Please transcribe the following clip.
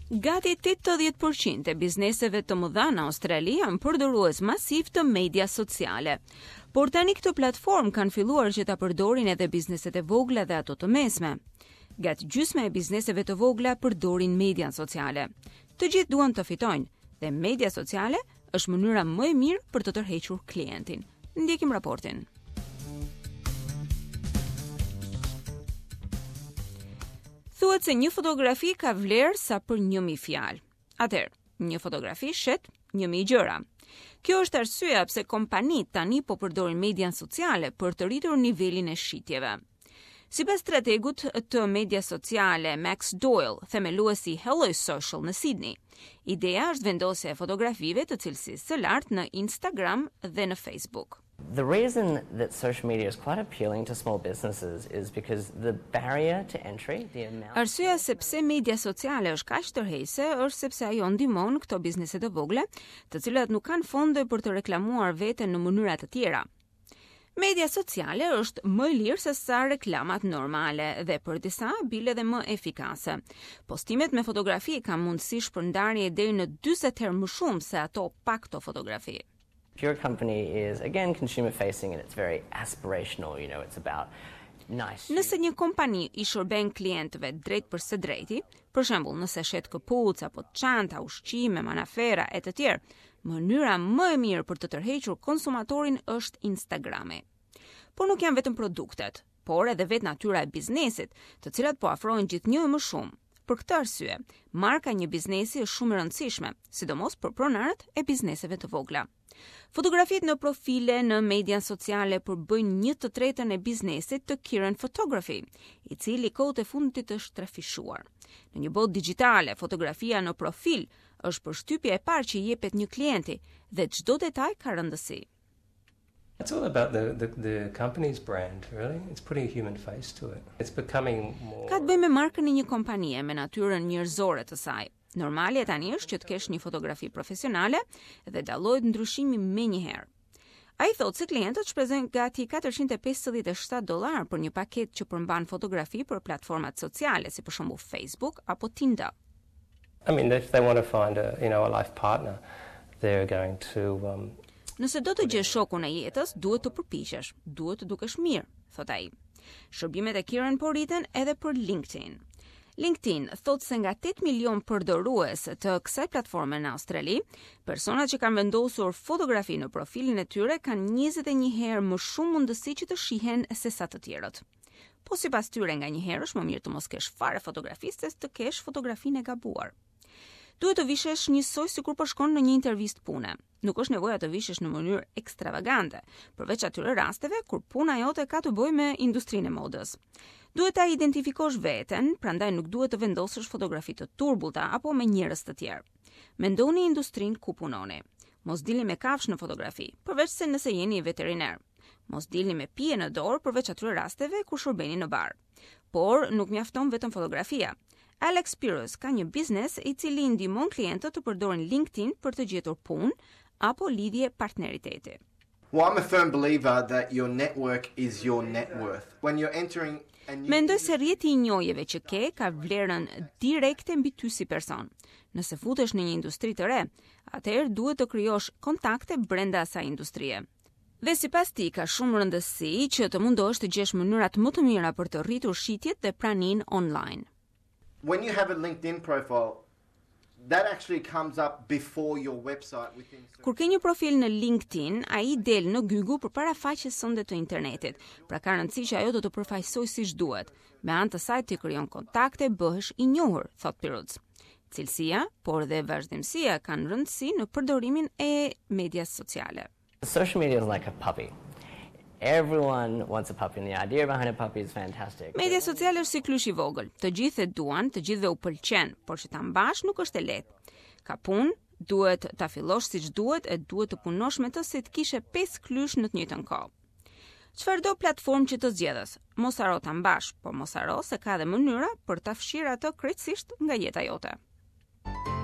Gati 80% e bizneseve të mëdha në Australi janë përdorues masiv të media sociale. Por tani këtë platformë kanë filluar që ta përdorin edhe bizneset e vogla dhe ato të mesme. Gati gjysma e bizneseve të vogla përdorin media sociale. Të gjithë duan të fitojnë dhe media sociale është mënyra më e mirë për të tërhequr klientin. Ndjekim raportin. Thuhet se një fotografi ka vlerë sa për 1000 fjalë. Atëherë, një fotografi shet 1000 gjëra. Kjo është arsyeja pse kompanitë tani po përdorin median sociale për të rritur nivelin e shitjeve. Sipas strategut të media sociale Max Doyle, themeluesi Hello Social në Sydney, ideja është vendosja e fotografive të cilësisë së lartë në Instagram dhe në Facebook. The reason that social media is quite appealing to small businesses is because the barrier to entry, the amount... Arsyeja sepse media sociale është kaq tërheqëse është sepse ajo ndihmon këto biznese të vogla, të cilat nuk kanë fonde për të reklamuar veten në mënyra të tjera. Media sociale është më lirë se sa reklamat normale dhe për disa bile dhe më efikase. Postimet me fotografi kanë mundësi shpërndarje deri në 40 herë më shumë se ato pa këto fotografi. If your company is, again, consumer-facing and it's very aspirational, it's about nice... Nëse një kompani I shërben klientëve drejt për së drejti, për shembull, nëse shet këpucë apo çanta, ushqime, manafera e të tjerë, mënyra më e mirë për të tërhequr konsumatorin është Instagrami. Por nuk janë vetëm produktet, por edhe vetë natyra e biznesit, të cilat po afrojnë gjithnjë më shumë. Për këtë arsye, marka një biznesi është shumë e rëndësishme, sidomos për pronarët e bizneseve të vogla. Fotografitë në profile në media sociale përbëjnë 1/3 e biznesit të Kiran Photography, I cili kohët e fundit është trafishuar. Në një botë digjitale, fotografia në profil është përshtypja e parë që jepet një klienti dhe çdo detaj ka rëndësi. It's all about the company's brand, really. It's putting a human face to it. It's becoming more... Ka të bëjë me markën e një kompanie, me natyrën njerëzore të saj. Normali tani është që të kesh një fotografi profesionale dhe dallohet ndryshimi menjëherë. Ai thotë se klientët shpresojnë gati $457 për një paketë që përmban fotografi për platformat sociale, si për shembull Facebook apo Tinder. I mean, if they want to find a life partner, they're going to Nëse do të gjesh shokun e jetës, duhet të përpiqesh, duhet të dukesh mirë, thot ai. Shërbimet e Kiran po rriten edhe për LinkedIn. LinkedIn thotë se nga 8 milion përdorues të kësaj platforme në Australi, personat që kanë vendosur fotografi në profilin e tyre kanë 21 herë më shumë mundësi që të shihen se sa të tjerët. Po sipas tyre nganjëherë është më mirë të mos kesh fare fotografi se të kesh fotografinë e gabuar. Duhet të vishesh njësoj sikur po shkon në një intervistë pune. Nuk është nevoja të vishesh në mënyrë ekstravagante, përveç atyre rasteve kur puna jote ka të bëjë me industrinë e modës. Duhet ta identifikosh veten, prandaj nuk duhet të vendosësh fotografi të turbullta apo me njerëz të tjerë. Mendoni industrinë ku punoni. Mos dilni me kafshë në fotografi, përveç se nëse jeni veterinar. Mos dilni me pije në dorë përveç atyre rasteve kur shërbeni në bar. Por nuk mjafton vetëm fotografia. Alex Pirus ka një biznes I cili ndihmon klientët të përdorin LinkedIn për të gjetur punë apo lidhje partneriteti. Well, I'm a firm believer that your network is your net worth. When you're entering a new... Mendoj se rrjeti I njohjeve që ke ka vlerën direkte mbi ty si person. Nëse futesh në një industri të re, atëherë duhet të krijosh kontakte brenda asaj industrie. Dhe sipas tij ka shumë rëndësi që të mundosh të gjesh mënyrat më të mira për të rritur shitjet dhe praninë online. When you have a LinkedIn profile, that actually comes up before your website within... Kur ke një profil në LinkedIn, ai del në Google përpara faqes sënde të internetit. Pra ka rëndësi që ajo do të përfaqësojë siç duhet. Me anë të saj ti krijon kontakte, bëhesh I njohur, thot Piruz. Cilësia, por dhe vazhdimësia kanë rëndësi në përdorimin e medias sociale. Social media is like a puppy. Everyone wants a puppy, and the idea behind a puppy is fantastic. Media sociale është si klysh I vogël. Të gjithë e duan, të gjithëve u pëlqen, por që ta mbash nuk është e lehtë. Ka punë, duhet ta fillosh siç duhet e duhet të punosh me të si të kishe 5 klysh në të njëjtën kohë. Çfarëdo platformë që të zgjedhësh, mos haro ta mbash, por mos haro se ka edhe mënyra për ta fshirë atë krejtësisht nga jeta jote.